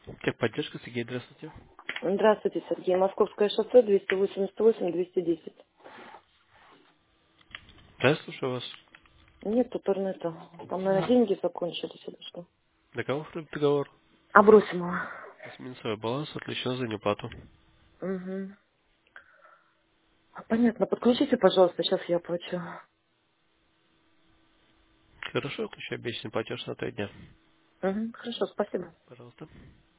Техподдержка, Сергей, здравствуйте. Здравствуйте, Сергей. Московское шоссе, 288-210. Да, я слушаю вас. Нет интернета. Там, наверное, деньги закончились или что. Договор, договор. Абросимова. У вас минусовой баланс отвлечен за неуплату. Угу. Понятно. Подключите, пожалуйста, сейчас я оплачу. Хорошо, включаю обещанный платеж на 3 дня. Угу. Хорошо, спасибо. Пожалуйста.